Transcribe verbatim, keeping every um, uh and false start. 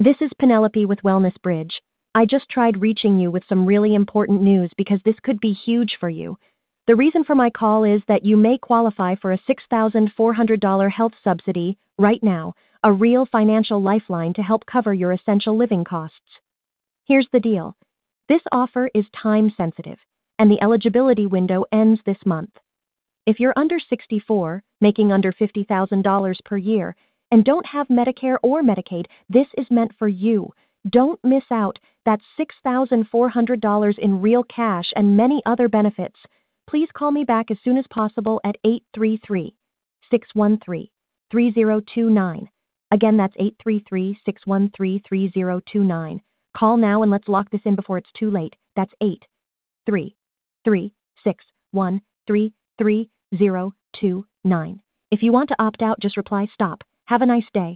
This is Penelope with Wellness Bridge. I just tried reaching you with some really important news because this could be huge for you. The reason for my call is that you may qualify for a six thousand four hundred dollars health subsidy right now, a real financial lifeline to help cover your essential living costs. Here's the deal. This offer is time sensitive, and the eligibility window ends this month. If you're under sixty-four, making under fifty thousand dollars per year, and don't have Medicare or Medicaid, this is meant for you. Don't miss out. That's six thousand four hundred dollars in real cash and many other benefits. Please call me back as soon as possible at eight three three, six one three, three zero two nine. Again, that's eight three three, six one three, three zero two nine. Call now and let's lock this in before it's too late. That's eight three three, six one three, three zero two nine. If you want to opt out, just reply stop. Have a nice day.